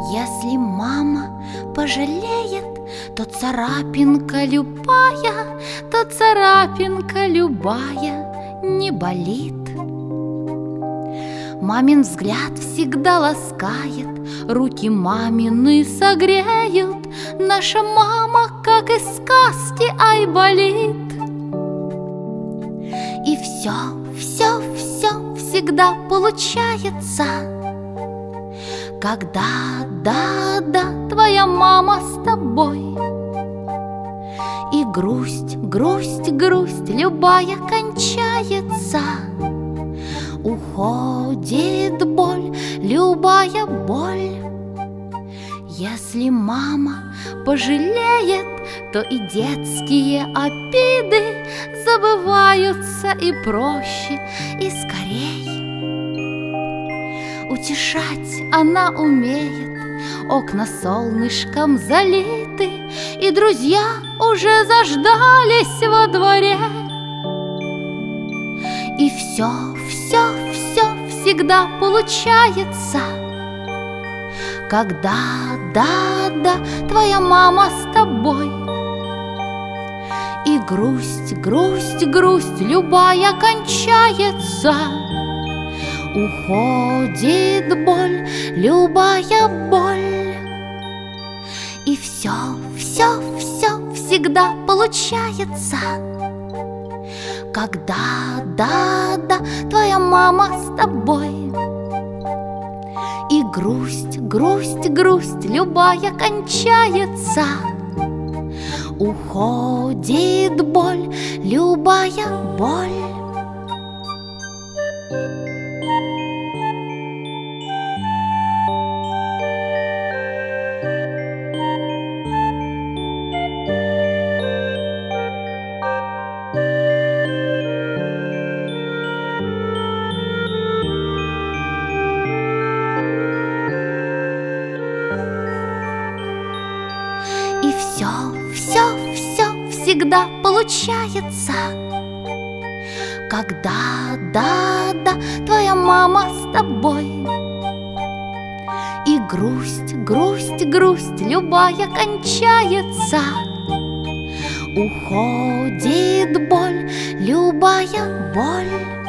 Если мама пожалеет, то царапинка любая, то царапинка любая не болит. Мамин взгляд всегда ласкает, руки мамины согреют. Наша мама, как из сказки, ай, болит. И все всегда получается, когда, да, твоя мама с тобой. И грусть любая кончается, уходит боль, любая боль. Если мама пожалеет, то и детские обиды забываются и проще, и скорей. Утешать она умеет, окна солнышком залиты, и друзья уже заждались во дворе. И все всегда получается, когда, да, твоя мама с тобой. И грусть любая кончается, уходит боль, любая боль. И все всегда получается, когда, да, твоя мама с тобой. И грусть любая кончается, уходит боль, любая боль. И все всегда получается, когда, да, твоя мама с тобой. И грусть любая кончается, уходит боль, любая боль.